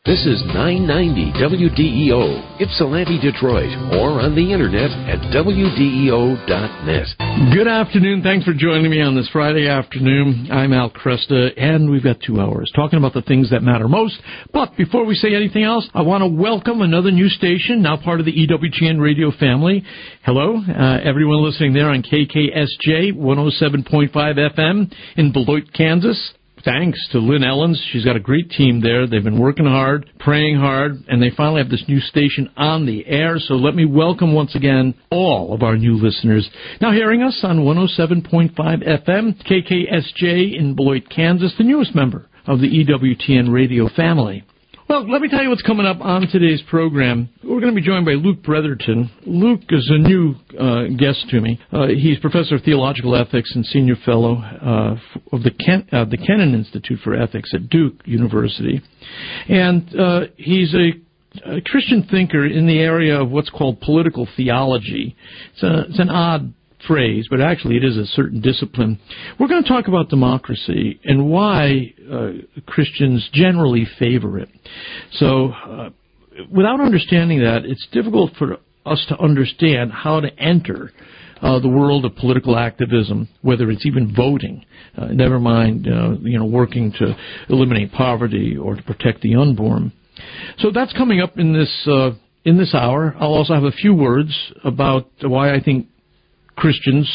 This is 990 WDEO, Ypsilanti, Detroit, or on the internet at WDEO.net. Good afternoon. Thanks for joining me on this Friday afternoon. I'm Al Cresta, and we've got 2 hours talking about the things that matter most. But before we say anything else, I want to welcome another new station, now part of the EWTN radio family. Hello, everyone listening there on KKSJ 107.5 FM in Beloit, Kansas. Thanks to Lynn Ellens. She's got a great team there. They've been working hard, praying hard, and they finally have this new station on the air. So let me welcome once again all of our new listeners. Now hearing us on 107.5 FM, KKSJ in Beloit, Kansas, the newest member of the EWTN radio family. Well, let me tell you what's coming up on today's program. We're going to be joined by Luke Bretherton. Luke is a new guest to me. He's Professor of Theological Ethics and Senior Fellow of the Kennan Institute for Ethics at Duke University. And he's a Christian thinker in the area of what's called political theology. It's an odd phrase, but actually it is a certain discipline. We're going to talk about democracy and why Christians generally favor it. So without understanding that, it's difficult for us to understand how to enter the world of political activism, whether it's even voting, never mind working to eliminate poverty or to protect the unborn. So that's coming up in this hour. I'll also have a few words about why I think Christians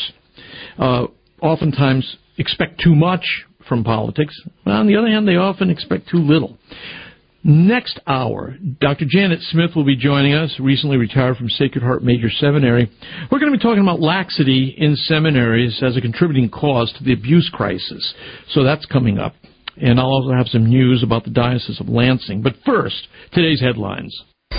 oftentimes expect too much from politics. But on the other hand, they often expect too little. Next hour, Dr. Janet Smith will be joining us, recently retired from Sacred Heart Major Seminary. We're going to be talking about laxity in seminaries as a contributing cause to the abuse crisis. So that's coming up. And I'll also have some news about the Diocese of Lansing. But first, today's headlines.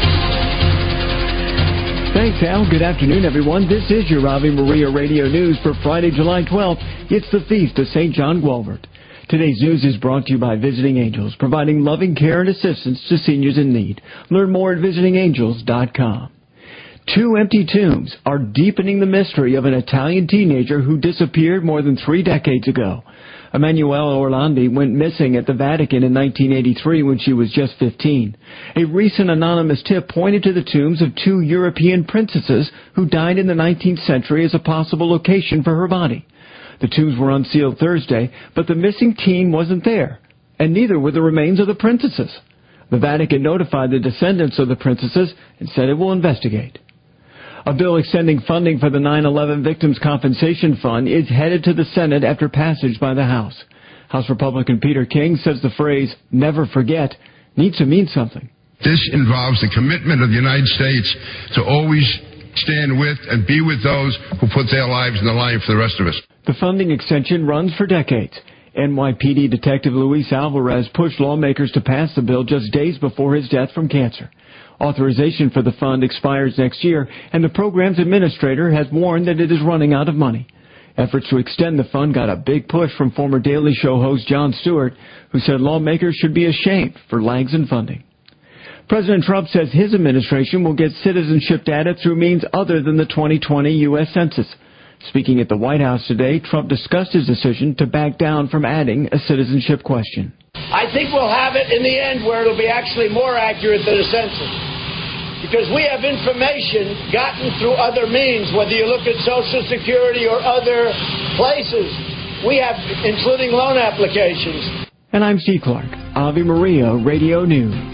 Thanks, Al. Good afternoon, everyone. This is your Ave Maria Radio News for Friday, July 12th. It's the feast of St. John Gualbert. Today's news is brought to you by Visiting Angels, providing loving care and assistance to seniors in need. Learn more at visitingangels.com. 2 empty tombs are deepening the mystery of an Italian teenager who disappeared more than 3 decades ago. Emanuela Orlandi went missing at the Vatican in 1983 when she was just 15. A recent anonymous tip pointed to the tombs of 2 European princesses who died in the 19th century as a possible location for her body. The tombs were unsealed Thursday, but the missing teen wasn't there, and neither were the remains of the princesses. The Vatican notified the descendants of the princesses and said it will investigate. A bill extending funding for the 9/11 Victims' Compensation Fund is headed to the Senate after passage by the House. House Republican Peter King says the phrase, never forget, needs to mean something. This involves the commitment of the United States to always stand with and be with those who put their lives in the line for the rest of us. The funding extension runs for decades. NYPD Detective Luis Alvarez pushed lawmakers to pass the bill just days before his death from cancer. Authorization for the fund expires next year, and the program's administrator has warned that it is running out of money. Efforts to extend the fund got a big push from former Daily Show host Jon Stewart, who said lawmakers should be ashamed for lags in funding. President Trump says his administration will get citizenship data through means other than the 2020 U.S. Census. Speaking at the White House today, Trump discussed his decision to back down from adding a citizenship question. I think we'll have it in the end where it'll be actually more accurate than a census. Because we have information gotten through other means, whether you look at Social Security or other places. We have, including loan applications. And I'm Steve Clark, Ave Maria Radio News.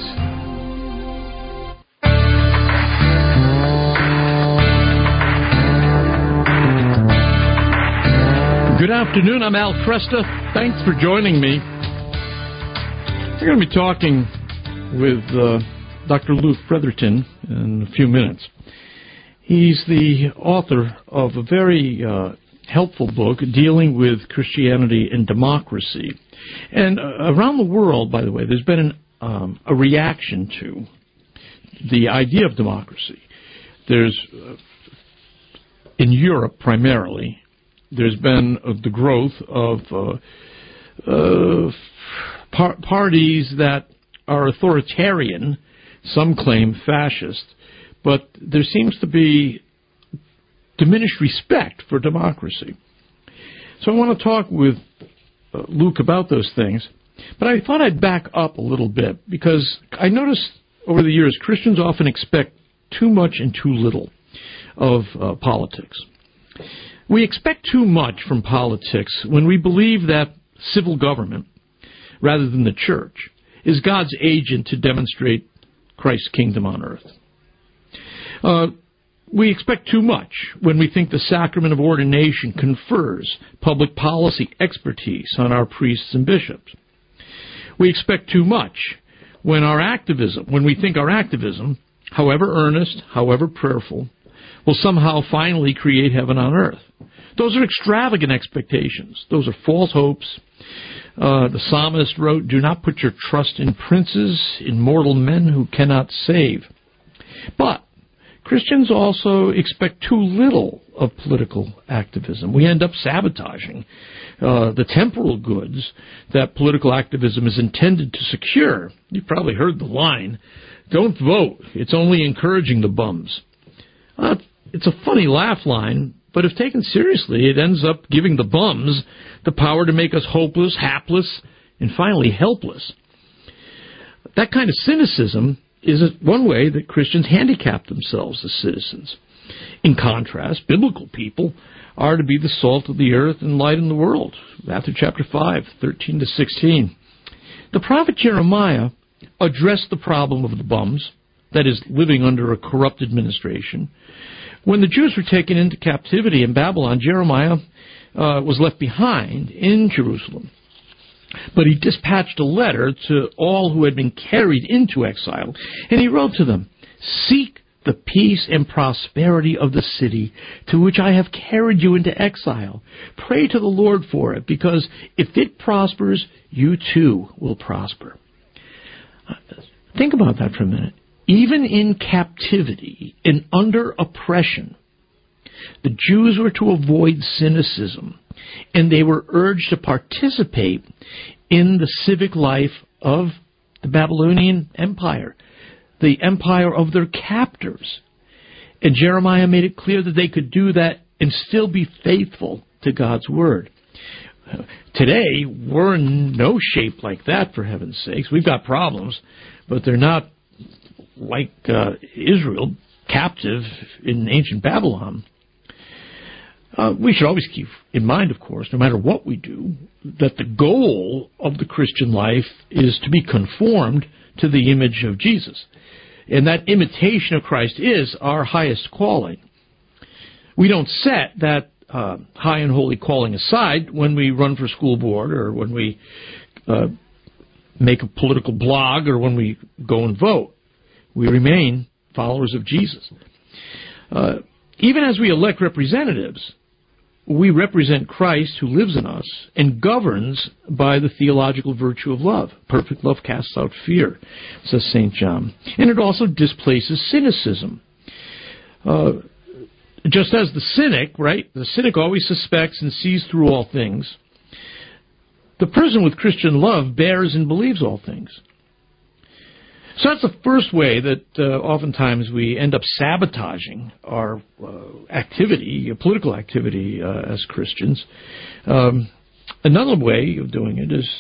Good afternoon, I'm Al Cresta. Thanks for joining me. We're going to be talking with Dr. Luke Bretherton in a few minutes. He's the author of a very helpful book dealing with Christianity and democracy. And around the world, by the way, there's been a reaction to the idea of democracy. There's, in Europe primarily, there's been the growth of parties that are authoritarian, some claim fascist, but there seems to be diminished respect for democracy. So I want to talk with Luke about those things. But I thought I'd back up a little bit because I noticed over the years Christians often expect too much and too little of politics. We expect too much from politics when we believe that civil government, rather than the church, is God's agent to demonstrate Christ's kingdom on earth. We expect too much when we think the sacrament of ordination confers public policy expertise on our priests and bishops. We expect too much when we think our activism, however earnest, however prayerful, will somehow finally create heaven on earth. Those are extravagant expectations. Those are false hopes. The psalmist wrote, "Do not put your trust in princes, in mortal men who cannot save." But Christians also expect too little of political activism. We end up sabotaging the temporal goods that political activism is intended to secure. You've probably heard the line, "Don't vote, it's only encouraging the bums." It's a funny laugh line, but if taken seriously, it ends up giving the bums the power to make us hopeless, hapless, and finally helpless. That kind of cynicism is one way that Christians handicap themselves as citizens. In contrast, biblical people are to be the salt of the earth and light in the world. Matthew chapter 5, 13 to 16. The prophet Jeremiah addressed the problem of the bums, that is, living under a corrupt administration. When the Jews were taken into captivity in Babylon, Jeremiah was left behind in Jerusalem. But he dispatched a letter to all who had been carried into exile, and he wrote to them, "Seek the peace and prosperity of the city to which I have carried you into exile. Pray to the Lord for it, because if it prospers, you too will prosper." Think about that for a minute. Even in captivity and under oppression, the Jews were to avoid cynicism, and they were urged to participate in the civic life of the Babylonian Empire, the empire of their captors. And Jeremiah made it clear that they could do that and still be faithful to God's Word. Today, we're in no shape like that, for heaven's sakes. We've got problems, but they're not like Israel, captive in ancient Babylon. We should always keep in mind, of course, no matter what we do, that the goal of the Christian life is to be conformed to the image of Jesus. And that imitation of Christ is our highest calling. We don't set that high and holy calling aside when we run for school board or when we make a political blog or when we go and vote. We remain followers of Jesus. Even as we elect representatives, we represent Christ who lives in us and governs by the theological virtue of love. Perfect love casts out fear, says St. John. And it also displaces cynicism. Just as the cynic, right? The cynic always suspects and sees through all things. The person with Christian love bears and believes all things. So that's the first way that oftentimes we end up sabotaging our activity, political activity as Christians. Another way of doing it is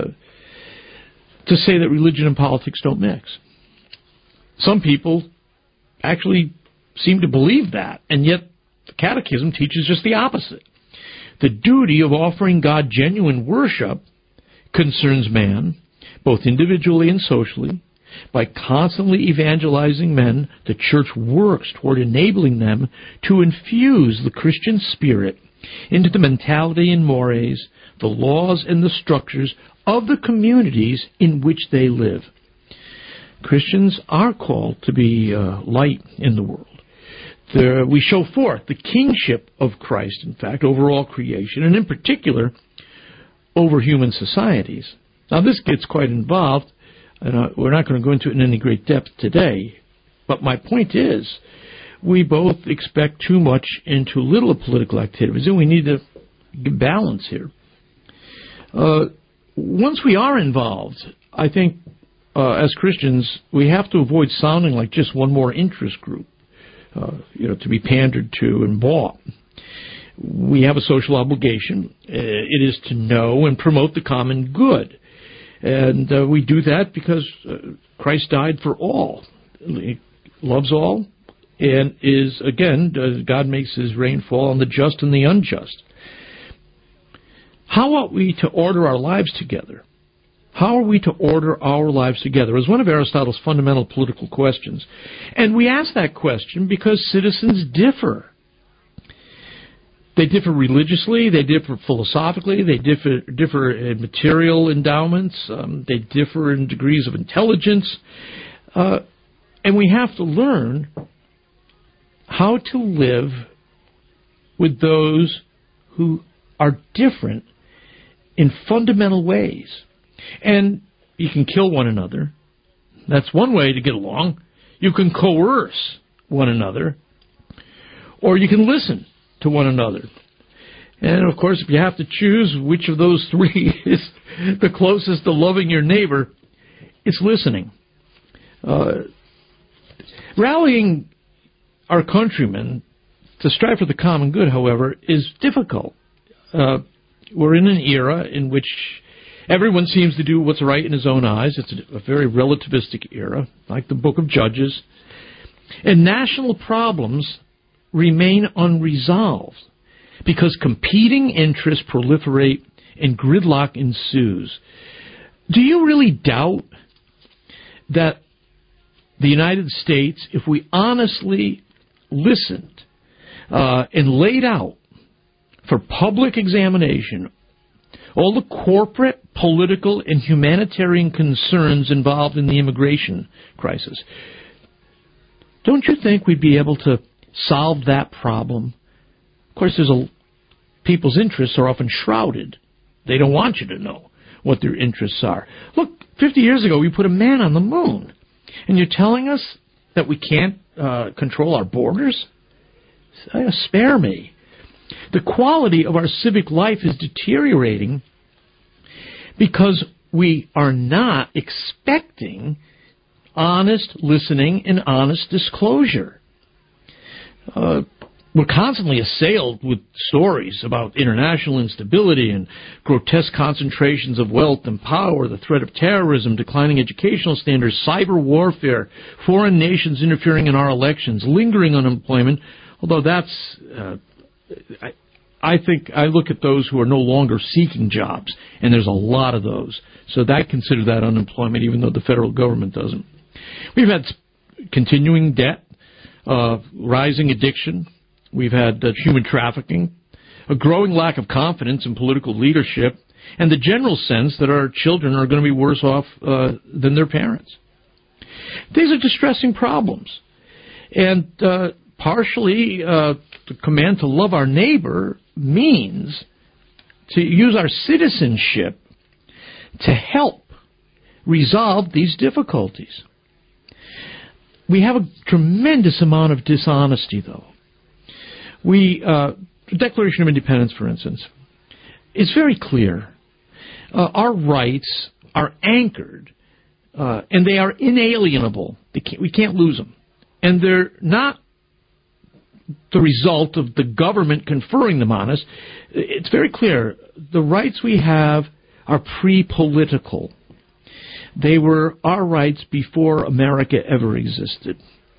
to say that religion and politics don't mix. Some people actually seem to believe that, and yet the Catechism teaches just the opposite. The duty of offering God genuine worship concerns man, both individually and socially. By constantly evangelizing men, the Church works toward enabling them to infuse the Christian spirit into the mentality and mores, the laws and the structures of the communities in which they live. Christians are called to be light in the world. We show forth the kingship of Christ, in fact, over all creation, and in particular, over human societies. Now, this gets quite involved. And we're not going to go into it in any great depth today. But my point is, we both expect too much and too little of political activities, and we need to balance here. Once we are involved, I think, as Christians, we have to avoid sounding like just one more interest group, to be pandered to and bought. We have a social obligation. It is to know and promote the common good. And we do that because Christ died for all. He loves all, and is, again, God makes his rain fall on the just and the unjust. How ought we to order our lives together? How are we to order our lives together? It was one of Aristotle's fundamental political questions. And we ask that question because citizens differ. They differ religiously, they differ philosophically, they differ in material endowments, they differ in degrees of intelligence. And we have to learn how to live with those who are different in fundamental ways. And you can kill one another. That's one way to get along. You can coerce one another, or you can listen to one another. And, of course, if you have to choose which of those three is the closest to loving your neighbor, it's listening. Rallying our countrymen to strive for the common good, however, is difficult. We're in an era in which everyone seems to do what's right in his own eyes. It's a very relativistic era, like the Book of Judges. And national problems remain unresolved because competing interests proliferate and gridlock ensues. Do you really doubt that the United States, if we honestly listened and laid out for public examination all the corporate, political, and humanitarian concerns involved in the immigration crisis, don't you think we'd be able to solve that problem? Of course, people's interests are often shrouded. They don't want you to know what their interests are. Look, 50 years ago, we put a man on the moon. And you're telling us that we can't control our borders? Spare me. The quality of our civic life is deteriorating because we are not expecting honest listening and honest disclosure. We're constantly assailed with stories about international instability and grotesque concentrations of wealth and power, the threat of terrorism, declining educational standards, cyber warfare, foreign nations interfering in our elections, lingering unemployment, although that's, I think I look at those who are no longer seeking jobs, and there's a lot of those. So I consider that unemployment, even though the federal government doesn't. We've had continuing debt, rising addiction. We've had human trafficking, a growing lack of confidence in political leadership, and the general sense that our children are going to be worse off than their parents. These are distressing problems. And partially, the command to love our neighbor means to use our citizenship to help resolve these difficulties. We have a tremendous amount of dishonesty, though. The Declaration of Independence, for instance, is very clear. Our rights are anchored, and they are inalienable. We can't lose them. And they're not the result of the government conferring them on us. It's very clear. The rights we have are pre-political. They were our rights before America ever existed.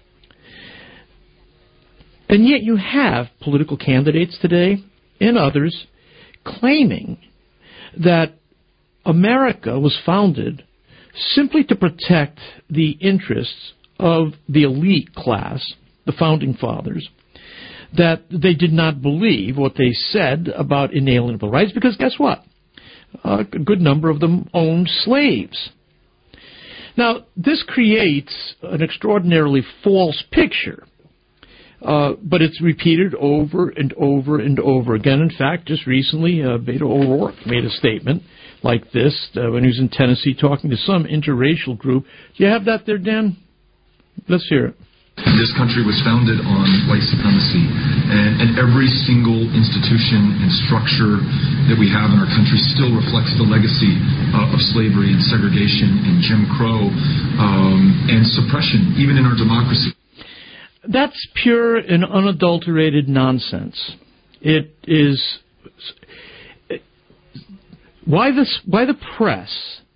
And yet you have political candidates today and others claiming that America was founded simply to protect the interests of the elite class, the founding fathers, that they did not believe what they said about inalienable rights, because guess what? A good number of them owned slaves. Now, this creates an extraordinarily false picture. But it's repeated over and over and over again. In fact, just recently, Beto O'Rourke made a statement like this when he was in Tennessee talking to some interracial group. Do you have that there, Dan? Let's hear it. This country was founded on white supremacy, and every single institution and structure that we have in our country still reflects the legacy of slavery and segregation and Jim Crow and suppression, even in our democracy. That's pure and unadulterated nonsense. It is why the press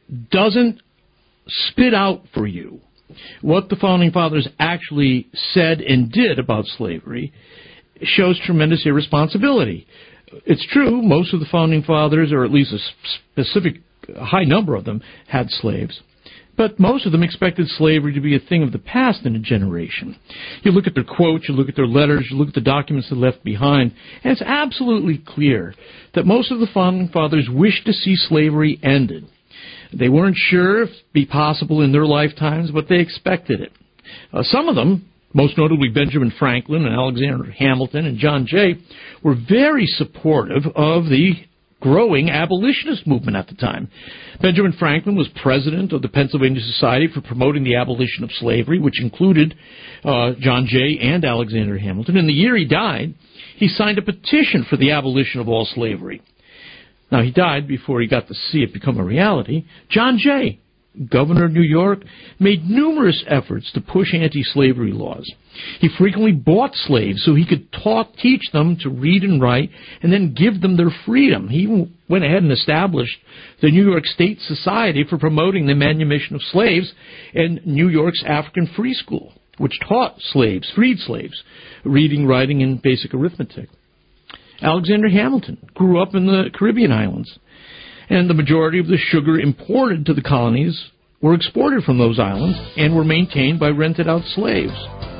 doesn't spit out for you what the Founding Fathers actually said and did about slavery, shows tremendous irresponsibility. It's true, most of the Founding Fathers, or at least a specific high number of them, had slaves. But most of them expected slavery to be a thing of the past in a generation. You look at their quotes, you look at their letters, you look at the documents they left behind, and it's absolutely clear that most of the Founding Fathers wished to see slavery ended. They weren't sure if it would be possible in their lifetimes, but they expected it. Some of them, most notably Benjamin Franklin and Alexander Hamilton and John Jay, were very supportive of the growing abolitionist movement at the time. Benjamin Franklin was president of the Pennsylvania Society for Promoting the Abolition of Slavery, which included John Jay and Alexander Hamilton. In the year he died, he signed a petition for the abolition of all slavery. Now, he died before he got to see it become a reality. John Jay, governor of New York, made numerous efforts to push anti-slavery laws. He frequently bought slaves so he could teach them to read and write and then give them their freedom. He even went ahead and established the New York State Society for Promoting the Manumission of Slaves and New York's African Free School, which taught freed slaves, reading, writing, and basic arithmetic. Alexander Hamilton grew up in the Caribbean islands, and the majority of the sugar imported to the colonies were exported from those islands and were maintained by rented-out slaves.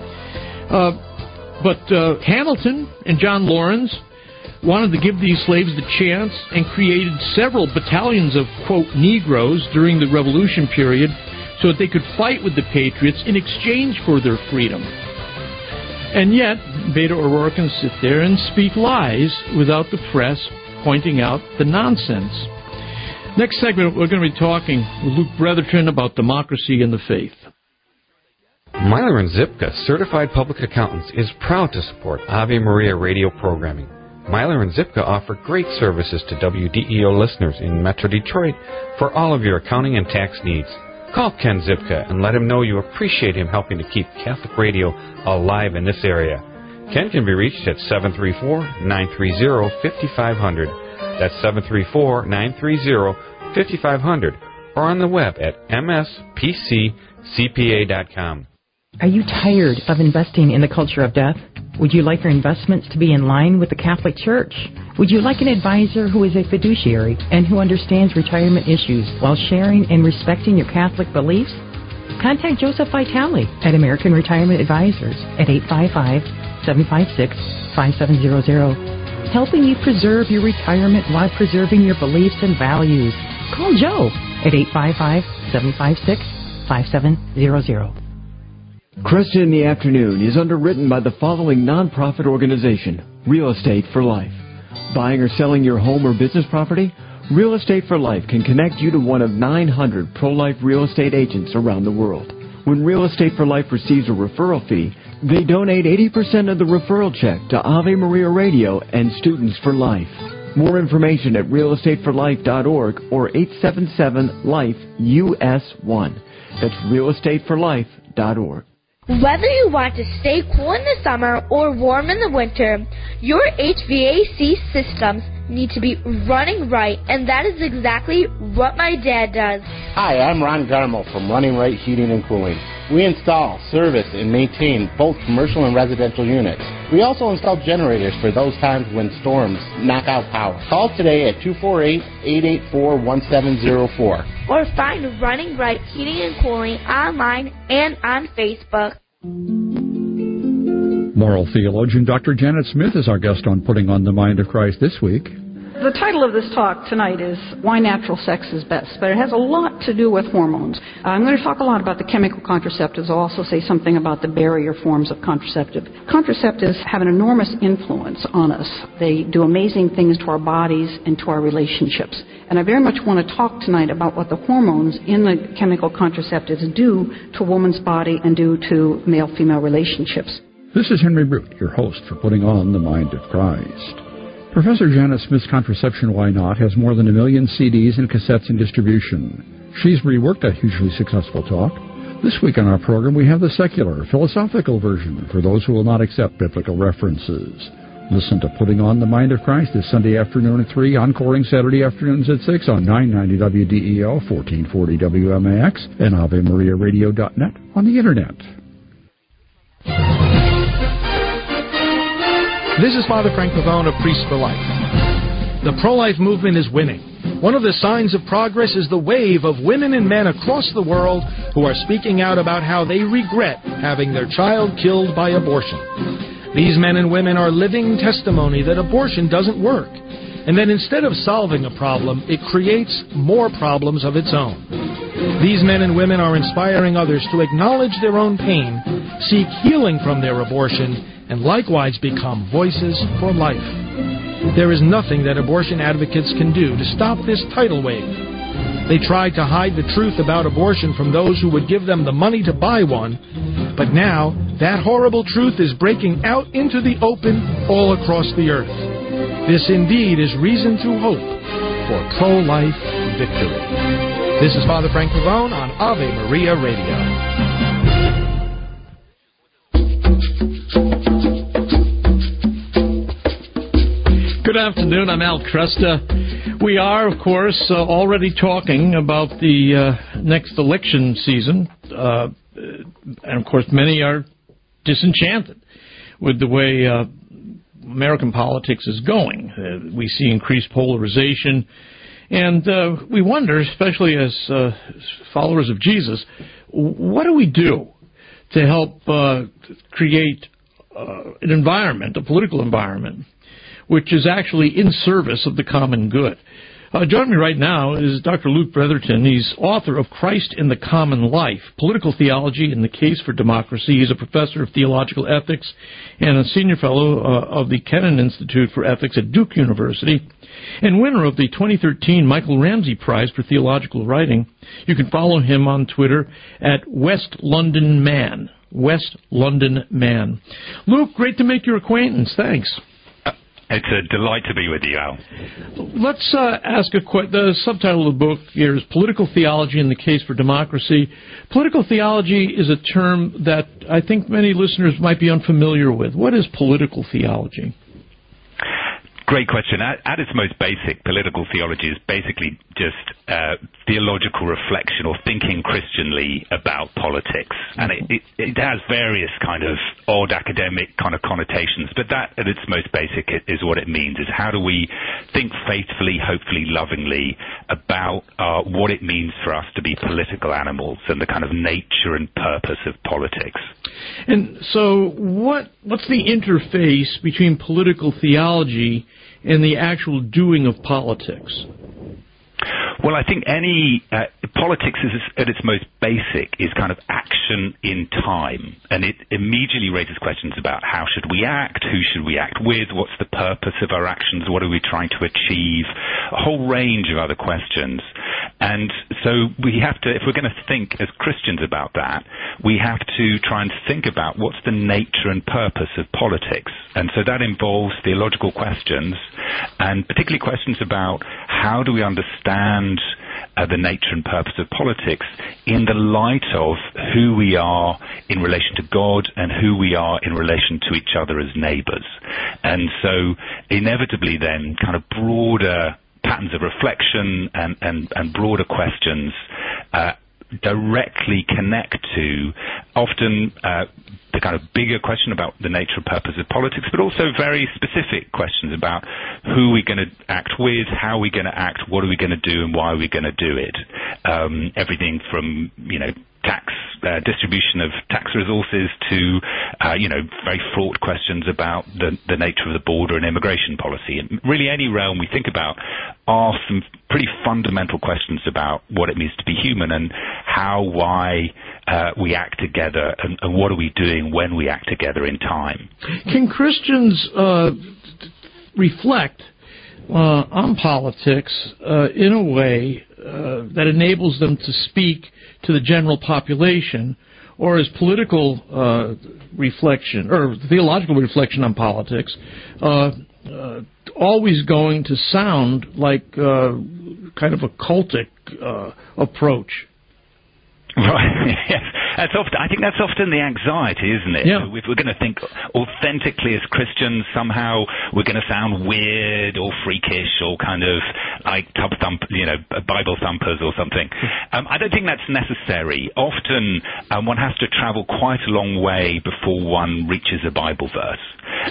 But Hamilton and John Laurens wanted to give these slaves the chance and created several battalions of, quote, Negroes during the Revolution period so that they could fight with the Patriots in exchange for their freedom. And yet, Beto O'Rourke can sit there and speak lies without the press pointing out the nonsense. Next segment, we're going to be talking with Luke Bretherton about democracy and the faith. Myler & Zipka, Certified Public Accountants, is proud to support Ave Maria radio programming. Myler & Zipka offer great services to WDEO listeners in Metro Detroit for all of your accounting and tax needs. Call Ken Zipka and let him know you appreciate him helping to keep Catholic radio alive in this area. Ken can be reached at 734-930-5500. That's 734-930-5500. Or on the web at mspccpa.com. Are you tired of investing in the culture of death? Would you like your investments to be in line with the Catholic Church? Would you like an advisor who is a fiduciary and who understands retirement issues while sharing and respecting your Catholic beliefs? Contact Joseph Vitale at American Retirement Advisors at 855-756-5700, helping you preserve your retirement while preserving your beliefs and values. Call Joe at 855-756-5700. Cresta in the Afternoon is underwritten by the following nonprofit organization, Real Estate for Life. Buying or selling your home or business property? Real Estate for Life can connect you to one of 900 pro-life real estate agents around the world. When Real Estate for Life receives a referral fee, they donate 80% of the referral check to Ave Maria Radio and Students for Life. More information at realestateforlife.org or 877-LIFE-US1. That's realestateforlife.org. Whether you want to stay cool in the summer or warm in the winter, your HVAC systems need to be running right, and that is exactly what my dad does. Hi, I'm Ron Garmo from Running Right Heating and Cooling. We install, service, and maintain both commercial and residential units. We also install generators for those times when storms knock out power. Call today at 248-884-1704. Or find Running Right Heating and Cooling online and on Facebook. Moral theologian Dr. Janet Smith is our guest on Putting on the Mind of Christ this week. The title of this talk tonight is Why Natural Sex is Best, but it has a lot to do with hormones. I'm going to talk a lot about the chemical contraceptives. I'll also say something about the barrier forms of contraceptive. Contraceptives have an enormous influence on us. They do amazing things to our bodies and to our relationships. And I very much want to talk tonight about what the hormones in the chemical contraceptives do to a woman's body and do to male-female relationships. This is Henry Brute, your host for Putting on the Mind of Christ. Professor Janet Smith's Contraception Why Not has more than 1 million CDs and cassettes in distribution. She's reworked that hugely successful talk. This week on our program, we have the secular, philosophical version for those who will not accept biblical references. Listen to Putting on the Mind of Christ this Sunday afternoon at 3, encoring Saturday afternoons at 6 on 990 WDEO, 1440 WMAX, and AveMariaRadio.net on the Internet. This is Father Frank Pavone of Priests for Life. The pro-life movement is winning. One of the signs of progress is the wave of women and men across the world who are speaking out about how they regret having their child killed by abortion. These men and women are living testimony that abortion doesn't work, and that instead of solving a problem, it creates more problems of its own. These men and women are inspiring others to acknowledge their own pain, seek healing from their abortion, and likewise become voices for life. There is nothing that abortion advocates can do to stop this tidal wave. They tried to hide the truth about abortion from those who would give them the money to buy one, but now that horrible truth is breaking out into the open all across the earth. This indeed is reason to hope for pro-life victory. This is Father Frank Pavone on Ave Maria Radio. Good afternoon. I'm Al Cresta. We are, of course, already talking about the next election season. And, of course, many are disenchanted with the way American politics is going. We see increased polarization. And we wonder, especially as followers of Jesus, what do we do to help create an environment, a political environment, which is actually in service of the common good? Joining me right now is Dr. Luke Bretherton. He's author of Christ in the Common Life, Political Theology and the Case for Democracy. He's a professor of theological ethics and a senior fellow of the Kennan Institute for Ethics at Duke University, and winner of the 2013 Michael Ramsey Prize for Theological Writing. You can follow him on Twitter at West London Man. West London Man. Luke, great to make your acquaintance. Thanks. It's a delight to be with you, Al. Let's ask the subtitle of the book here is Political Theology and the Case for Democracy. Political theology is a term that I think many listeners might be unfamiliar with. What is political theology? Great question. At its most basic, political theology is basically just theological reflection or thinking Christianly about politics. And it has various kind of odd academic kind of connotations, but that at its most basic is what it means, is how do we think faithfully, hopefully, lovingly about what it means for us to be political animals and the kind of nature and purpose of politics. And so what's the interface between political theology and the actual doing of politics? Well, I think any politics is at its most basic is kind of action in time, and it immediately raises questions about how should we act, who should we act with, what's the purpose of our actions, what are we trying to achieve, a whole range of other questions. And so we have to, if we're going to think as Christians about that, we have to try and think about what's the nature and purpose of politics. And so that involves theological questions, and particularly questions about how do we understand the nature and purpose of politics in the light of who we are in relation to God and who we are in relation to each other as neighbors. And so inevitably then kind of broader patterns of reflection and broader questions directly connect to often the kind of bigger question about the nature and purpose of politics, but also very specific questions about who we're going to act with, how we're going to act, what are we going to do, and why are we going to do it. Everything from, tax distribution of tax resources to, very fraught questions about the nature of the border and immigration policy. And really any realm we think about are some pretty fundamental questions about what it means to be human and how, why we act together and what are we doing when we act together in time. Can Christians reflect on politics in a way that enables them to speak to the general population, or is political reflection or theological reflection on politics always going to sound like kind of a cultic approach? Right. Yes. I think that's often the anxiety, isn't it? Yeah. If we're going to think authentically as Christians, somehow we're going to sound weird or freakish or kind of like Bible thumpers or something. I don't think that's necessary. Often one has to travel quite a long way before one reaches a Bible verse.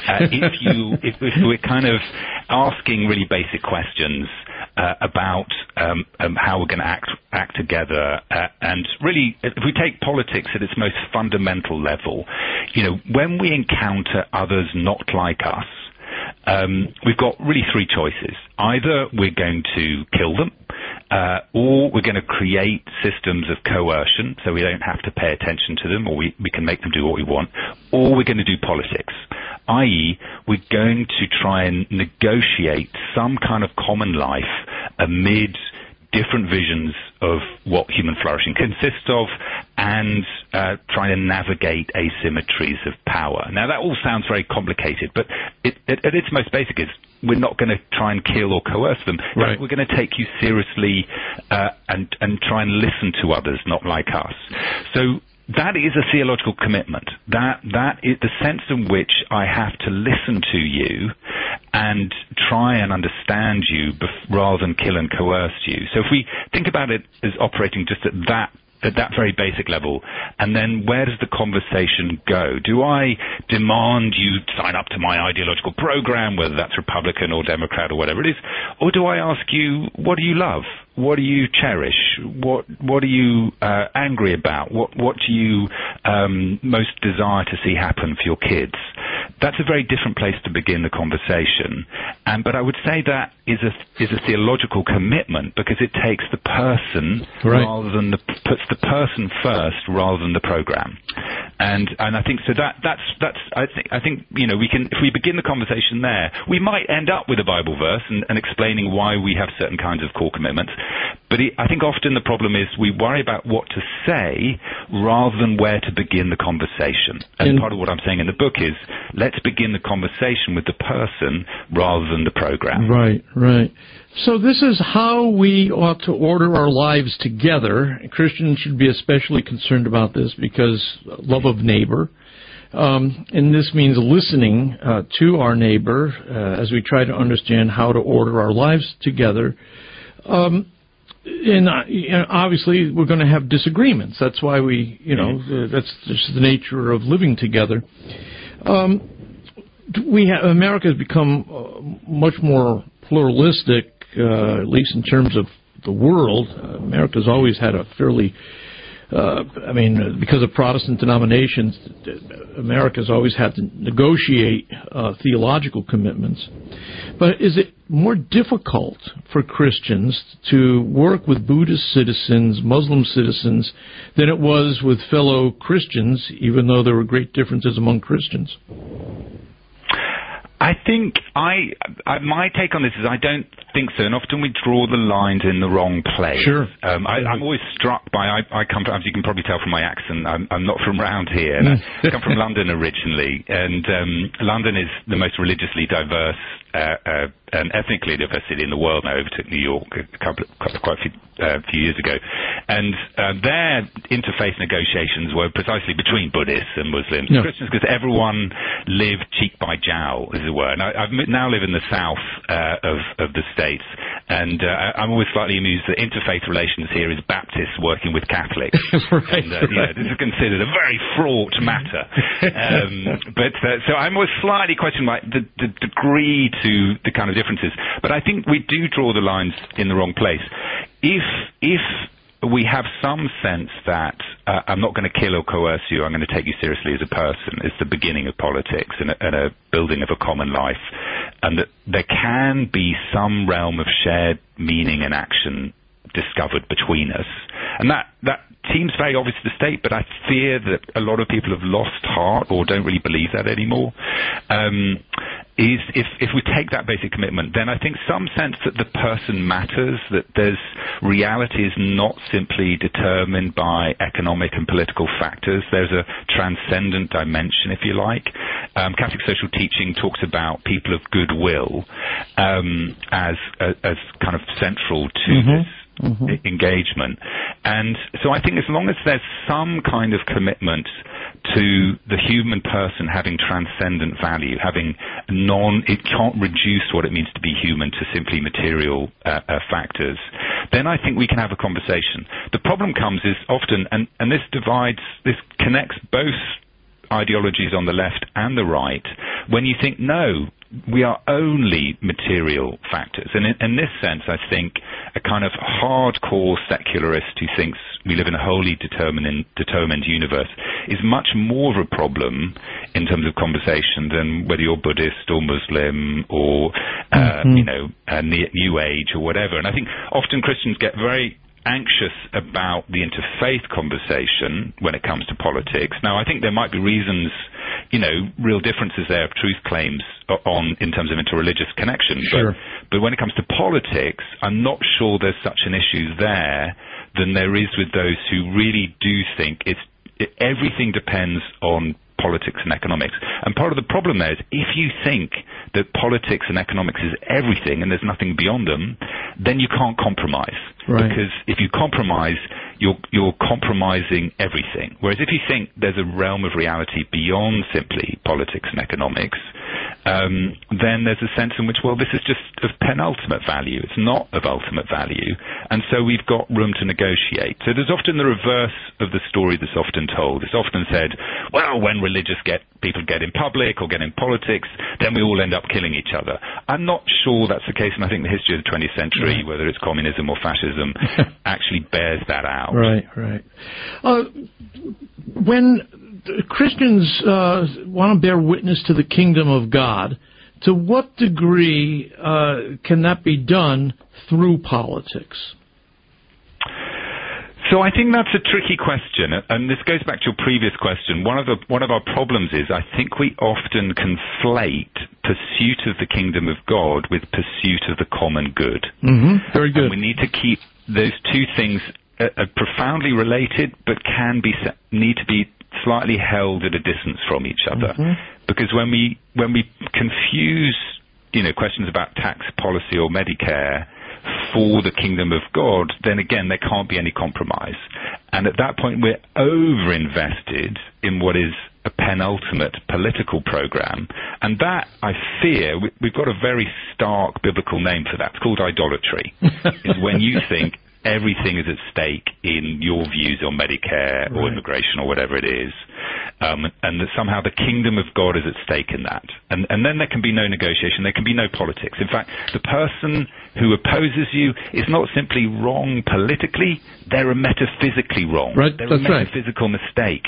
If we're kind of asking really basic questions about how we're going to act together, and really, if we take politics at its most fundamental level, when we encounter others not like us, we've got really three choices. Either we're going to kill them, or we're going to create systems of coercion so we don't have to pay attention to them, or we can make them do what we want, or we're going to do politics, i.e. we're going to try and negotiate some kind of common life amid different visions of what human flourishing consists of, and trying to navigate asymmetries of power. Now, that all sounds very complicated, but at its most basic is we're not going to try and kill or coerce them. Right. We're going to take you seriously and try and listen to others not like us. So that is a theological commitment. That is the sense in which I have to listen to you and try and understand you rather than kill and coerce you. So if we think about it as operating just at that very basic level, and then where does the conversation go? Do I demand you sign up to my ideological program, whether that's Republican or Democrat or whatever it is, or do I ask you, what do you love? What do you cherish? What are you angry about? What do you most desire to see happen for your kids? That's a very different place to begin the conversation. But I would say that is a theological commitment, because it takes the person rather than puts the person first rather than the program. And I think so I think we can, if we begin the conversation there, we might end up with a Bible verse and explaining why we have certain kinds of core commitments. But I think often the problem is we worry about what to say rather than where to begin the conversation. And part of what I'm saying in the book is, let's begin the conversation with the person rather than the program. Right. So this is how we ought to order our lives together. Christians should be especially concerned about this because love of neighbor. And this means listening to our neighbor as we try to understand how to order our lives together. And obviously, we're going to have disagreements. That's why that's just the nature of living together. America has become much more pluralistic, at least in terms of the world. America's always had a fairly because of Protestant denominations, America's always had to negotiate theological commitments. But is it more difficult for Christians to work with Buddhist citizens, Muslim citizens, than it was with fellow Christians, even though there were great differences among Christians? I think my take on this is I don't think so, and often we draw the lines in the wrong place. Sure. I'm always struck by, I come from, as you can probably tell from my accent, I'm not from around here. And I come from London originally, and London is the most religiously diverse and ethnically diverse city in the world. I overtook New York quite a few years ago, and their interfaith negotiations were precisely between Buddhists and Muslims and Christians, because everyone lived cheek by jowl, as it were. And I now live in the south of the States, and I'm always slightly amused that interfaith relations here is Baptists working with Catholics. Right. And, this is considered a very fraught matter. So I'm always slightly questioning the degree to the kind of differences. But I think we do draw the lines in the wrong place. If we have some sense that I'm not going to kill or coerce you, I'm going to take you seriously as a person, it's the beginning of politics and a building of a common life, and that there can be some realm of shared meaning and action discovered between us. And that seems very obvious to the state, but I fear that a lot of people have lost heart or don't really believe that anymore. If we take that basic commitment, then I think some sense that the person matters, that reality is not simply determined by economic and political factors. There's a transcendent dimension, if you like. Catholic social teaching talks about people of goodwill as kind of central to this engagement. And so I think as long as there's some kind of commitment to the human person having transcendent value, having it can't reduce what it means to be human to simply material factors, then I think we can have a conversation. The problem comes is often, and this connects both ideologies on the left and the right, when you think, no, we are only material factors. And in this sense, I think a kind of hardcore secularist who thinks we live in a wholly determined universe is much more of a problem in terms of conversation than whether you're Buddhist or Muslim or, New Age or whatever. And I think often Christians get very anxious about the interfaith conversation when it comes to politics. Now, I think there might be reasons, real differences there of truth claims in terms of interreligious connection. Sure. But when it comes to politics, I'm not sure there's such an issue there than there is with those who really do think everything depends on politics and economics. And part of the problem there is if you think that politics and economics is everything and there's nothing beyond them, then you can't compromise. Right. Because if you compromise, you're compromising everything. Whereas if you think there's a realm of reality beyond simply politics and economics, then there's a sense in which, well, this is just of penultimate value. It's not of ultimate value. And so we've got room to negotiate. So there's often the reverse of the story that's often told. It's often said, well, when people get in public or get in politics, then we all end up killing each other. I'm not sure that's the case, and I think the history of the 20th century, whether it's communism or fascism, actually bears that out. Right. When Christians want to bear witness to the kingdom of God, to what degree can that be done through politics? So I think that's a tricky question, and this goes back to your previous question. One of our problems is I think we often conflate pursuit of the kingdom of God with pursuit of the common good. Mm-hmm. Very good. And we need to keep those two things profoundly related, but need to be slightly held at a distance from each other. Mm-hmm. Because when we confuse, questions about tax policy or Medicare for the kingdom of God, then again, there can't be any compromise. And at that point, we're over-invested in what is a penultimate political program. And that, I fear, we've got a very stark biblical name for that. It's called idolatry. It's when you think everything is at stake in your views on Medicare or immigration or whatever it is, and that somehow the kingdom of God is at stake in that. And then there can be no negotiation, there can be no politics. In fact, the person who opposes you is not simply wrong politically, they're metaphysically wrong. Right, they're that's a metaphysical mistake.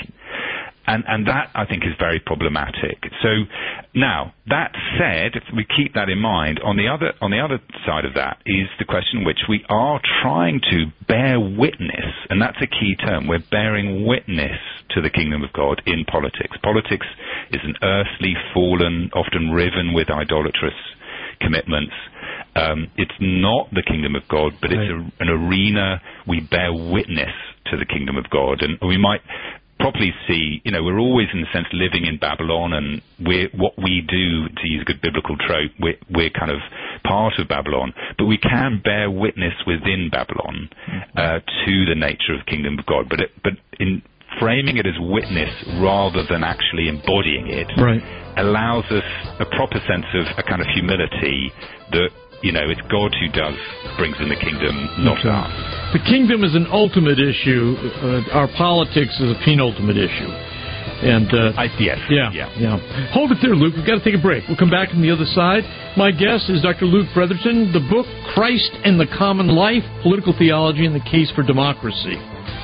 And that, I think, is very problematic. So now, that said, if we keep that in mind, on the other side of that is the question which we are trying to bear witness, and that's a key term. We're bearing witness to the kingdom of God in politics. Politics is an earthly, fallen, often riven with idolatrous commitments. It's not the kingdom of God, but it's an arena we bear witness to the kingdom of God. And we might properly see, we're always in a sense living in Babylon, and what we do, to use a good biblical trope, we're kind of part of Babylon, but we can bear witness within Babylon to the nature of the kingdom of God. But in framing it as witness rather than actually embodying it allows us a proper sense of a kind of humility that, it's God who brings in the kingdom, not us. The kingdom is an ultimate issue. Our politics is a penultimate issue. And yes. Yeah. Hold it there, Luke. We've got to take a break. We'll come back on the other side. My guest is Dr. Luke Bretherton. The book, Christ and the Common Life, Political Theology and the Case for Democracy.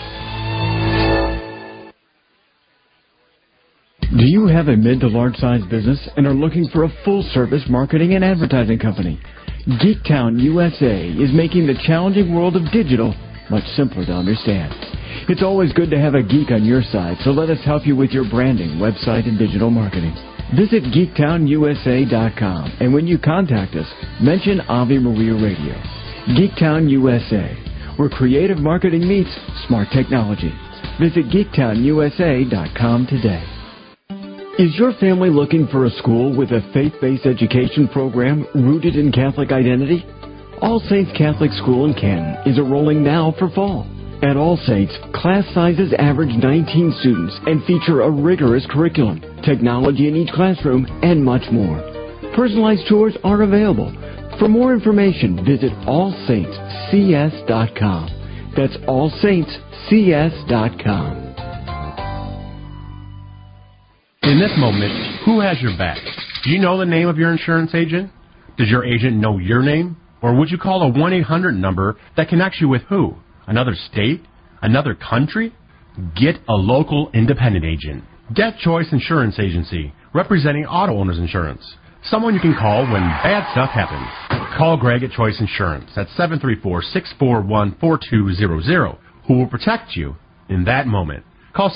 Do you have a mid to large-sized business and are looking for a full-service marketing and advertising company? Geektown USA is making the challenging world of digital much simpler to understand. It's always good to have a geek on your side, so let us help you with your branding, website, and digital marketing. Visit GeektownUSA.com, and when you contact us, mention Ave Maria Radio. Geektown USA, where creative marketing meets smart technology. Visit GeektownUSA.com today. Is your family looking for a school with a faith-based education program rooted in Catholic identity? All Saints Catholic School in Canton is enrolling now for fall. At All Saints, class sizes average 19 students and feature a rigorous curriculum, technology in each classroom, and much more. Personalized tours are available. For more information, visit allsaintscs.com. That's allsaintscs.com. In this moment, who has your back? Do you know the name of your insurance agent? Does your agent know your name? Or would you call a 1-800 number that connects you with who? Another state? Another country? Get a local independent agent. Get Choice Insurance Agency, representing auto owners insurance. Someone you can call when bad stuff happens. Call Greg at Choice Insurance at 734-641-4200, who will protect you in that moment. Call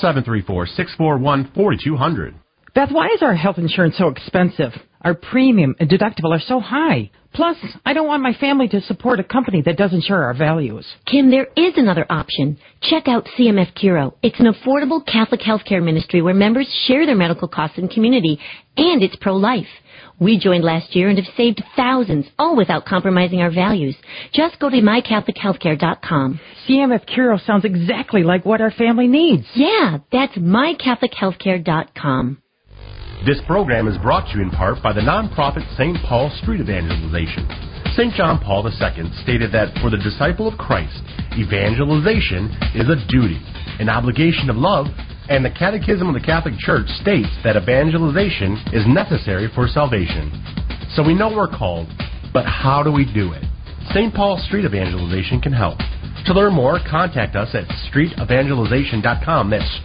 734-641-4200. Beth, why is our health insurance so expensive? Our premium and deductible are so high. Plus, I don't want my family to support a company that doesn't share our values. Kim, there is another option. Check out CMF Curo. It's an affordable Catholic healthcare ministry where members share their medical costs in community, and it's pro-life. We joined last year and have saved thousands, all without compromising our values. Just go to mycatholichealthcare.com. CMF Curo sounds exactly like what our family needs. Yeah, that's mycatholichealthcare.com. This program is brought to you in part by the nonprofit St. Paul Street Evangelization. St. John Paul II stated that for the disciple of Christ, evangelization is a duty, an obligation of love, and the Catechism of the Catholic Church states that evangelization is necessary for salvation. So we know we're called, but how do we do it? St. Paul Street Evangelization can help. To learn more, contact us at streetevangelization.com. That's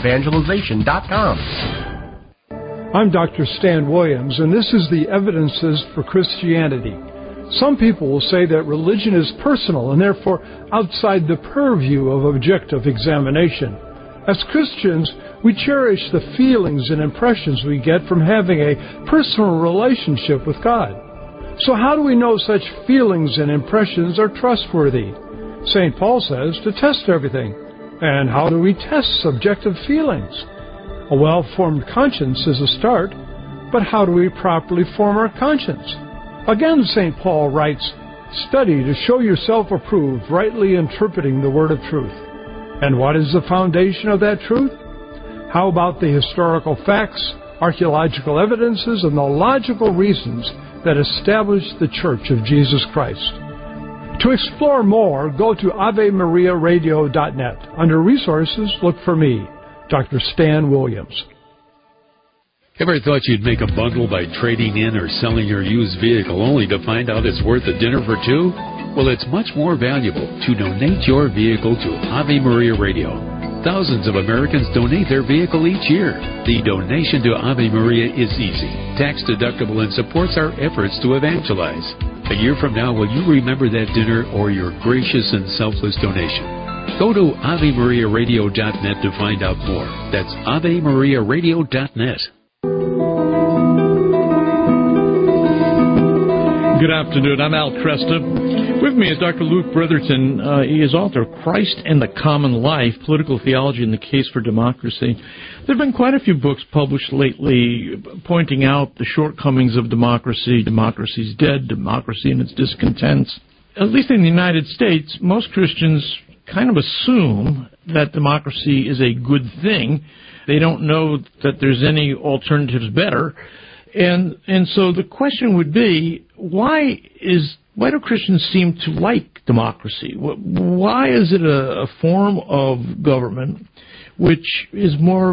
streetevangelization.com. I'm Dr. Stan Williams, and this is the Evidences for Christianity. Some people will say that religion is personal and therefore outside the purview of objective examination. As Christians, we cherish the feelings and impressions we get from having a personal relationship with God. So how do we know such feelings and impressions are trustworthy? St. Paul says to test everything. And how do we test subjective feelings? A well-formed conscience is a start, but how do we properly form our conscience? Again, St. Paul writes, "Study to show yourself approved, rightly interpreting the word of truth." And what is the foundation of that truth? How about the historical facts, archaeological evidences, and the logical reasons that establish the Church of Jesus Christ? To explore more, go to AveMariaRadio.net. Under Resources, look for me, Dr. Stan Williams. Ever thought you'd make a bundle by trading in or selling your used vehicle only to find out it's worth a dinner for two? Well, it's much more valuable to donate your vehicle to Ave Maria Radio. Thousands of Americans donate their vehicle each year. The donation to Ave Maria is easy, tax deductible, and supports our efforts to evangelize. A year from now, will you remember that dinner or your gracious and selfless donation? Go to AveMariaRadio.net to find out more. That's AveMariaRadio.net. Good afternoon. I'm Al Kresta. With me is Dr. Luke Bretherton. He is author of Christ and the Common Life, Political Theology and the Case for Democracy. There have been quite a few books published lately pointing out the shortcomings of democracy. Democracy's dead, democracy and its discontents. At least in the United States, most Christians kind of assume that democracy is a good thing. They don't know that there's any alternatives better. And so the question would be, why do Christians seem to like democracy? Why is it a form of government which is more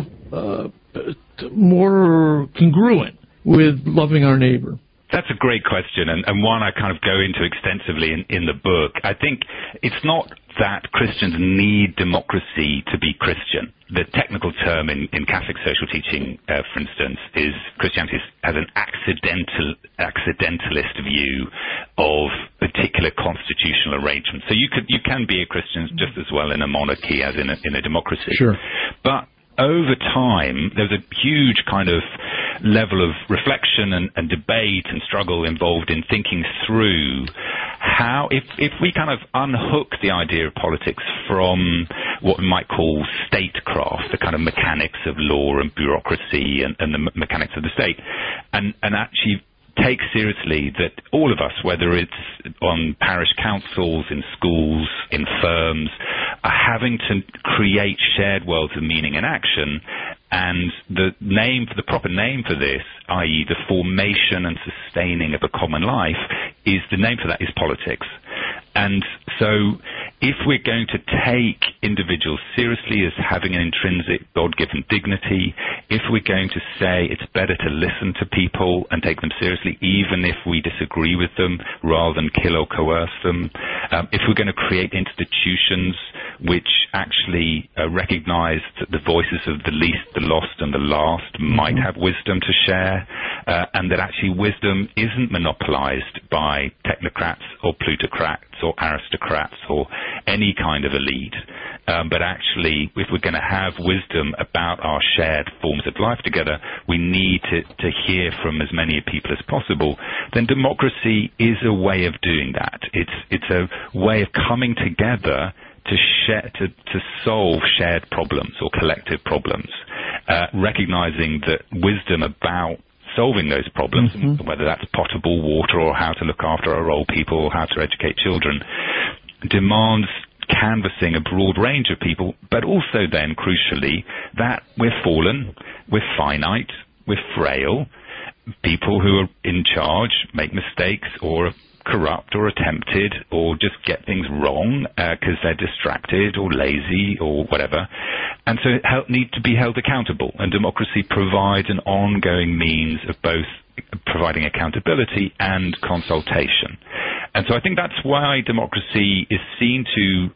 congruent with loving our neighbor? That's a great question, and one I kind of go into extensively in the book. I think it's not that Christians need democracy to be Christian. The technical term in Catholic social teaching, for instance, is Christianity has an accidentalist view of particular constitutional arrangements. So you can be a Christian just as well in a monarchy as in a democracy. Sure. But over time, there's a huge kind of level of reflection and debate and struggle involved in thinking through how, if we kind of unhook the idea of politics from what we might call statecraft, the kind of mechanics of law and bureaucracy and the mechanics of the state, and actually take seriously that all of us, whether it's on parish councils, in schools, in firms, are having to create shared worlds of meaning and action. And the proper name for this, i.e. the formation and sustaining of a common life, the name for that is politics. And so if we're going to take individuals seriously as having an intrinsic God-given dignity, if we're going to say it's better to listen to people and take them seriously even if we disagree with them rather than kill or coerce them, if we're going to create institutions which actually recognize that the voices of the least, the lost and the last might have wisdom to share, and that actually wisdom isn't monopolized by technocrats or plutocrats or aristocrats or any kind of elite, but actually if we're going to have wisdom about our shared forms of life together, we need to hear from as many people as possible, then democracy is a way of doing that. It's a way of coming together to solve shared problems or collective problems, recognizing that wisdom about solving those problems, whether that's potable water or how to look after our old people or how to educate children, demands canvassing a broad range of people, but also then, crucially, that we're fallen, we're finite, we're frail. People who are in charge make mistakes or corrupt or attempted or just get things wrong because they're distracted or lazy or whatever. And so need to be held accountable. And democracy provides an ongoing means of both providing accountability and consultation. And so I think that's why democracy is seen to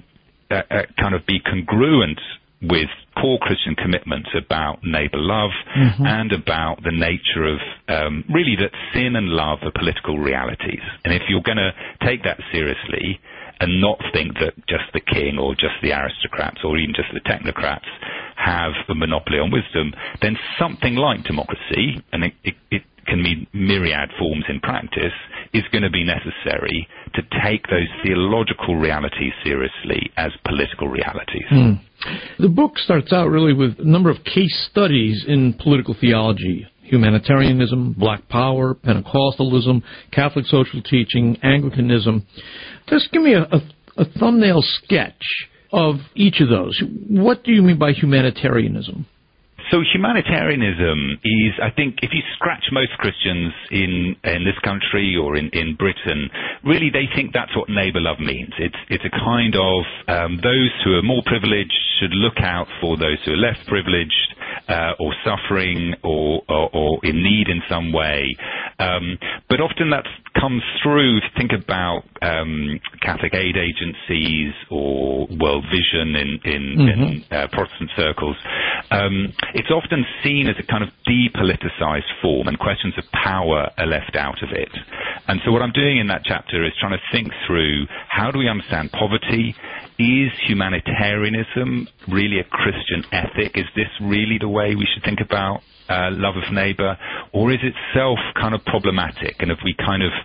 kind of be congruent with core Christian commitments about neighbor love and about the nature of really that sin and love are political realities. And if you're going to take that seriously and not think that just the king or just the aristocrats or even just the technocrats have a monopoly on wisdom, then something like democracy, and it can mean myriad forms in practice, is going to be necessary to take those theological realities seriously as political realities. The book starts out really with a number of case studies in political theology: humanitarianism, black power, Pentecostalism, Catholic social teaching, Anglicanism. Just give me a thumbnail sketch of each of those. What do you mean by humanitarianism? So humanitarianism is, I think, if you scratch most Christians in this country or in Britain, really they think that's what neighbor love means. It's a kind of those who are more privileged should look out for those who are less privileged or suffering or in need in some way. But often that comes through, if you think about Catholic aid agencies or World Vision in Protestant circles. It's often seen as a kind of depoliticized form, and questions of power are left out of it. And so what I'm doing in that chapter is trying to think through, how do we understand poverty? Is humanitarianism really a Christian ethic? Is this really the way we should think about love of neighbor? Or is it self kind of problematic? And if we kind of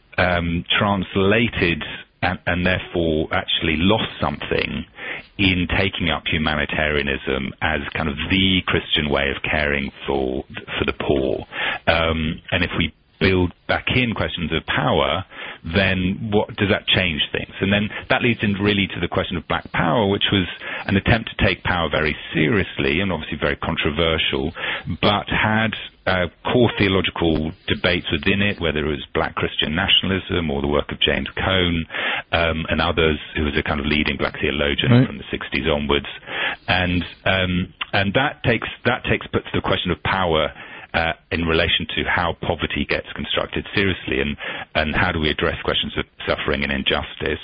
translated and therefore actually lost something in taking up humanitarianism as kind of the Christian way of caring for the poor. And if we build back in questions of power, then what does that change things? And then that leads in really to the question of black power, which was an attempt to take power very seriously and obviously very controversial, but had core theological debates within it, whether it was black Christian nationalism or the work of James Cone and others, who was a kind of leading black theologian from the 60s onwards. And that puts the question of power in relation to how poverty gets constructed seriously and how do we address questions of suffering and injustice.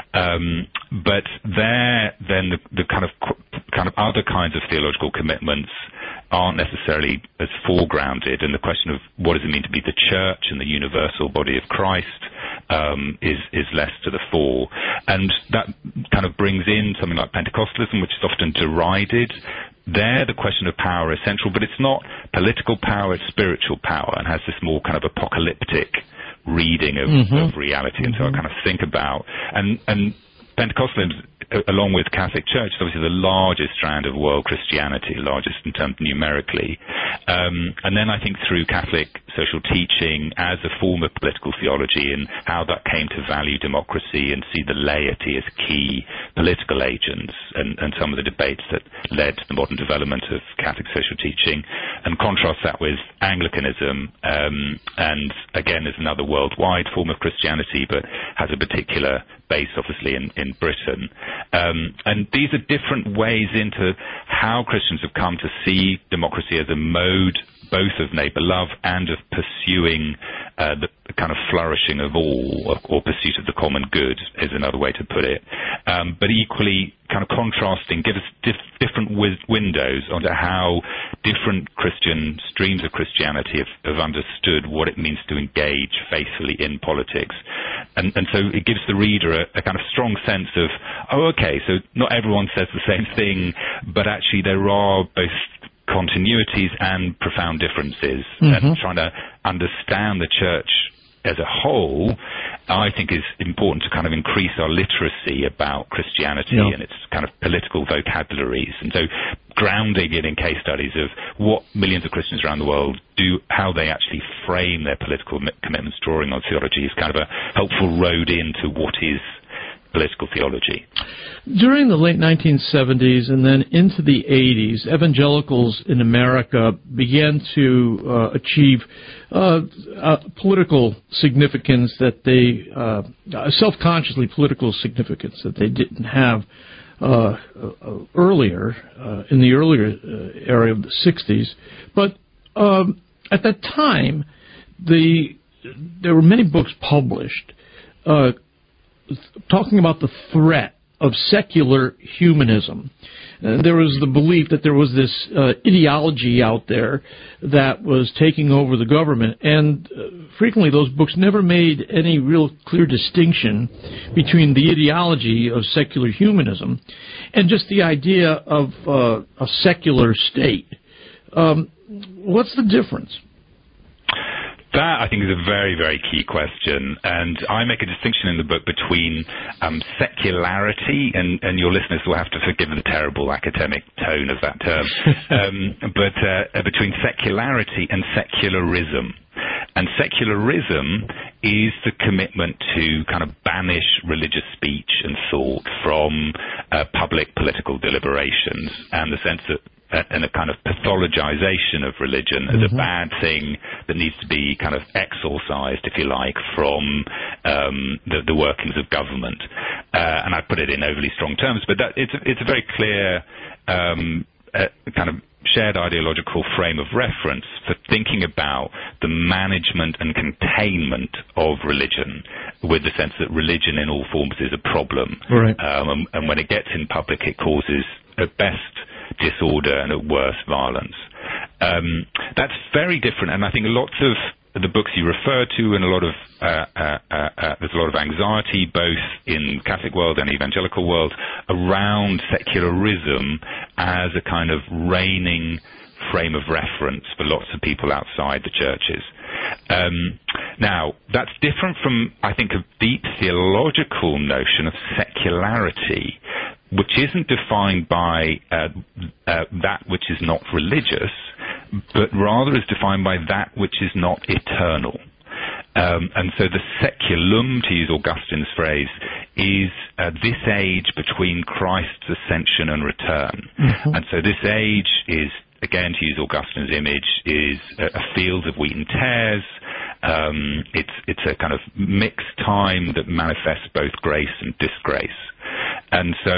But then the kind of other kinds of theological commitments aren't necessarily as foregrounded, and the question of what does it mean to be the church and the universal body of Christ is less to the fore. And that kind of brings in something like Pentecostalism, which is often derided. There, the question of power is central, but it's not political power, it's spiritual power, and has this more kind of apocalyptic reading of reality. And so I kind of think about, and Pentecostalism, along with Catholic Church, is obviously the largest strand of world Christianity, largest in terms numerically. And then I think through Catholic social teaching as a form of political theology, and how that came to value democracy and see the laity as key political agents, and some of the debates that led to the modern development of Catholic social teaching, and contrast that with Anglicanism, and again is another worldwide form of Christianity, but has a particular base, obviously, in Britain. And these are different ways into how Christians have come to see democracy as a mode both of neighbour love and of pursuing the kind of flourishing of all, or pursuit of the common good is another way to put it. But equally kind of contrasting, give us different windows onto how different Christian streams of Christianity have understood what it means to engage faithfully in politics. And so it gives the reader a kind of strong sense of, oh, okay, so not everyone says the same thing, but actually there are both continuities and profound differences. And trying to understand the church as a whole, I think, is important to kind of increase our literacy about Christianity and its kind of political vocabularies. And so grounding it in case studies of what millions of Christians around the world do, how they actually frame their political commitments, drawing on theology, is kind of a helpful road into what is political theology. During the late 1970s and then into the 80s, evangelicals in America began to achieve political significance that they, self-consciously political significance that they didn't have earlier, in the earlier area of the 60s. But at that time, there were many books published talking about the threat of secular humanism. There was the belief that there was this ideology out there that was taking over the government, and frequently those books never made any real clear distinction between the ideology of secular humanism and just the idea of a secular state. What's the difference? That, I think, is a very, very key question, and I make a distinction in the book between secularity, and your listeners will have to forgive the terrible academic tone of that term, but between secularity and secularism. And secularism is the commitment to kind of banish religious speech and thought from public political deliberations, and the sense that and a kind of pathologization of religion as a bad thing that needs to be kind of exorcised, if you like, from the workings of government. And I put it in overly strong terms, but it's a very clear kind of shared ideological frame of reference for thinking about the management and containment of religion, with the sense that religion in all forms is a problem. Right. And when it gets in public, it causes, at best, disorder and at worst, violence. That's very different, and I think lots of the books you refer to, and a lot of there's a lot of anxiety both in Catholic world and evangelical world around secularism as a kind of reigning frame of reference for lots of people outside the churches. Now, that's different from, I think, a deep theological notion of secularity, which isn't defined by that which is not religious, but rather is defined by that which is not eternal. And so the seculum, to use Augustine's phrase, is this age between Christ's ascension and return. And so this age is, again, to use Augustine's image, is a field of wheat and tares. It's a kind of mixed time that manifests both grace and disgrace. And so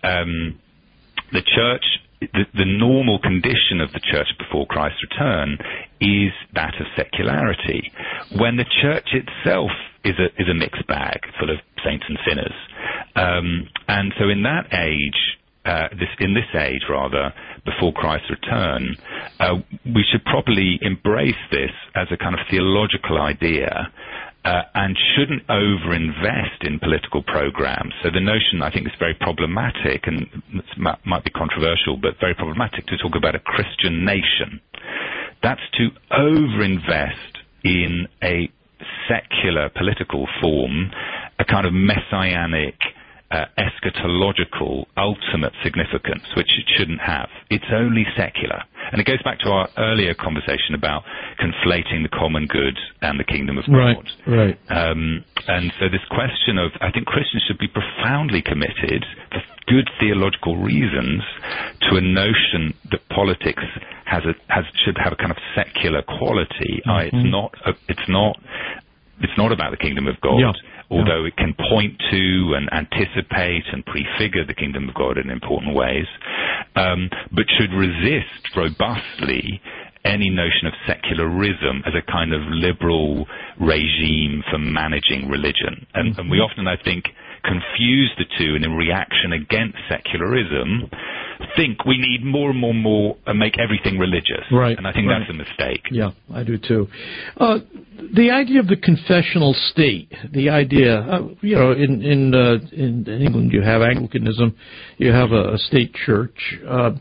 the church, the normal condition of the church before Christ's return is that of secularity, when the church itself is a mixed bag full of saints and sinners. And so in that age, in this age rather, before Christ's return, we should probably embrace this as a kind of theological idea, and shouldn't overinvest in political programs. So the notion, I think, is very problematic, and might be controversial, but very problematic to talk about a Christian nation. That's to overinvest in a secular political form, a kind of messianic eschatological ultimate significance, which it shouldn't have. It's only secular. And it goes back to our earlier conversation about conflating the common good and the kingdom of God. Right. And so this question of, I think Christians should be profoundly committed, for good theological reasons, to a notion that politics should have a kind of secular quality. It's not about the kingdom of God. Yeah. Although it can point to and anticipate and prefigure the kingdom of God in important ways, but should resist robustly any notion of secularism as a kind of liberal regime for managing religion. And we often, I think, confuse the two, and in reaction against secularism, think we need more and more and make everything religious. Right. And I think that's a mistake. Yeah, I do too. The idea of the confessional state, the idea, in England you have Anglicanism, you have a state church.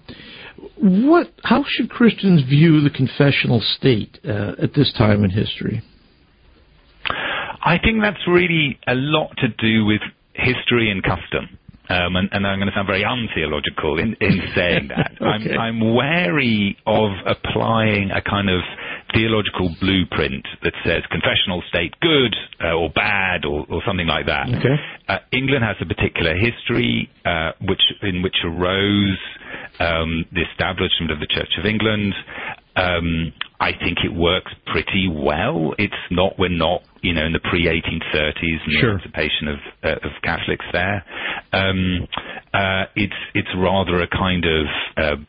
How should Christians view the confessional state at this time in history? I think that's really a lot to do with history and custom. And I'm going to sound very untheological in saying that. Okay. I'm wary of applying a kind of theological blueprint that says confessional state good or bad or something like that. Okay. England has a particular history in which arose the establishment of the Church of England. I think it works pretty well. We're not, in the pre-1830s and the emancipation of Catholics there. It's rather a kind of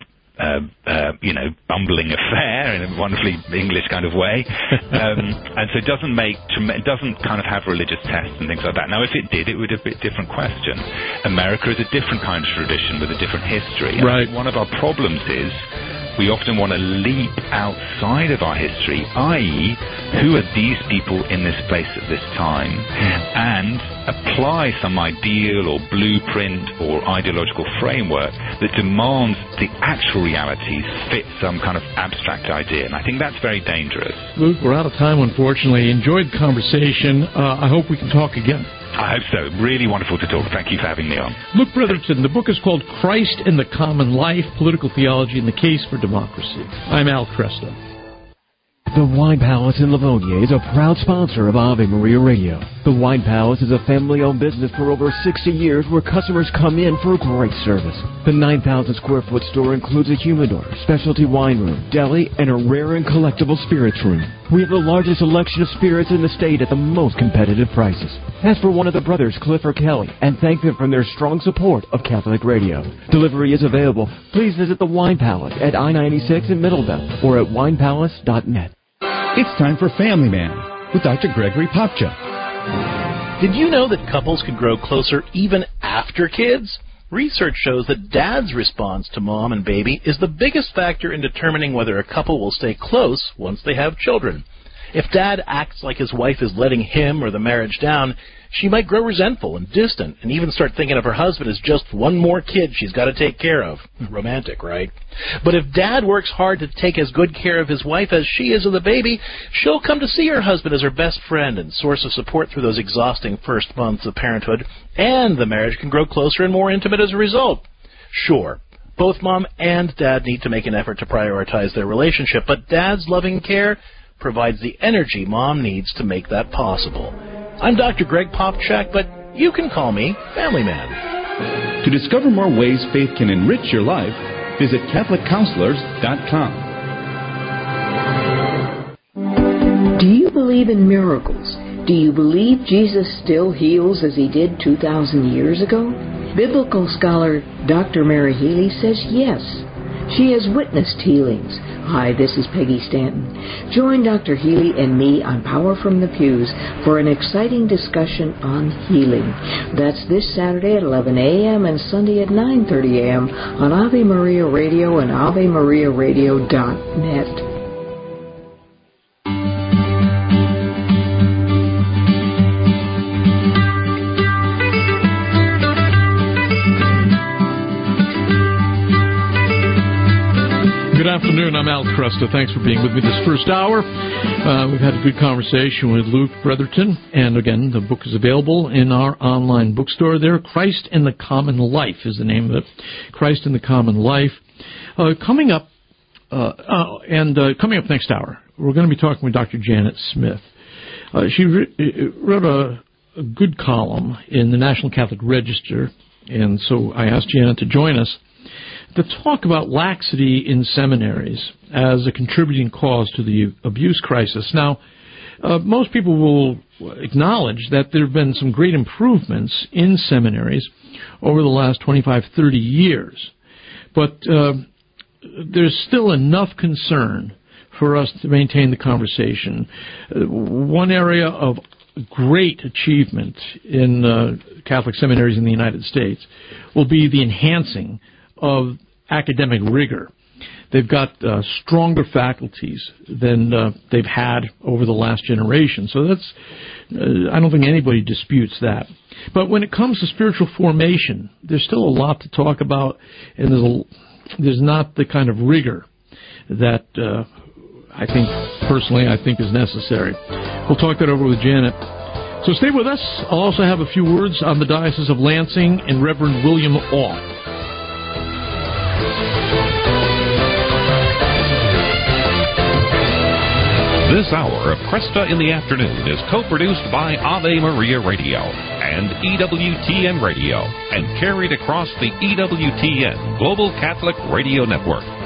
bumbling affair in a wonderfully English kind of way, and so it doesn't kind of have religious tests and things like that. Now, if it did, it would be a bit different question. America is a different kind of tradition with a different history. Right. One of our problems is we often want to leap outside of our history, i.e., who are these people in this place at this time, and apply some ideal or blueprint or ideological framework that demands the actual realities fit some kind of abstract idea. And I think that's very dangerous. Luke, we're out of time, unfortunately. Enjoyed the conversation. I hope we can talk again. I hope so. Really wonderful to talk. Thank you for having me on. Luke Britherton, the book is called Christ in the Common Life, Political Theology and the Case for Democracy. I'm Al Kresta. The Wine Palace in Livonia is a proud sponsor of Ave Maria Radio. The Wine Palace is a family-owned business for over 60 years where customers come in for great service. The 9,000-square-foot store includes a humidor, specialty wine room, deli, and a rare and collectible spirits room. We have the largest selection of spirits in the state at the most competitive prices. Ask for one of the brothers, Cliff or Kelly, and thank them for their strong support of Catholic Radio. Delivery is available. Please visit the Wine Palace at I-96 in Middlebelt or at winepalace.net. It's time for Family Man with Dr. Gregory Popchak. Did you know that couples can grow closer even after kids? Research shows that dad's response to mom and baby is the biggest factor in determining whether a couple will stay close once they have children. If dad acts like his wife is letting him or the marriage down, she might grow resentful and distant and even start thinking of her husband as just one more kid she's got to take care of. Romantic, right? But if dad works hard to take as good care of his wife as she is of the baby, she'll come to see her husband as her best friend and source of support through those exhausting first months of parenthood, and the marriage can grow closer and more intimate as a result. Sure, both mom and dad need to make an effort to prioritize their relationship, but dad's loving care provides the energy mom needs to make that possible. I'm Dr. Greg Popchak, but you can call me Family Man. To discover more ways faith can enrich your life, visit CatholicCounselors.com. Do you believe in miracles? Do you believe Jesus still heals as he did 2,000 years ago? Biblical scholar Dr. Mary Healy says yes. She has witnessed healings. Hi, this is Peggy Stanton. Join Dr. Healy and me on Power from the Pews for an exciting discussion on healing. That's this Saturday at 11 a.m. and Sunday at 9:30 a.m. on Ave Maria Radio and AveMariaRadio.net. Good afternoon. I'm Al Kresta. Thanks for being with me this first hour. We've had a good conversation with Luke Bretherton. And again, the book is available in our online bookstore there. Christ in the Common Life is the name of it. Christ in the Common Life. Coming up next hour, we're going to be talking with Dr. Janet Smith. She wrote a good column in the National Catholic Register, and so I asked Janet to join us to talk about laxity in seminaries as a contributing cause to the abuse crisis. Now, most people will acknowledge that there have been some great improvements in seminaries over the last 25, 30 years, but there's still enough concern for us to maintain the conversation. One area of great achievement in Catholic seminaries in the United States will be the enhancing of academic rigor. They've got stronger faculties than they've had over the last generation. So that's, I don't think anybody disputes that. But when it comes to spiritual formation, there's still a lot to talk about, and there's not the kind of rigor that I think is necessary. We'll talk that over with Janet. So stay with us. I'll also have a few words on the Diocese of Lansing and Reverend William Auth. This hour of Kresta in the Afternoon is co-produced by Ave Maria Radio and EWTN Radio and carried across the EWTN Global Catholic Radio Network.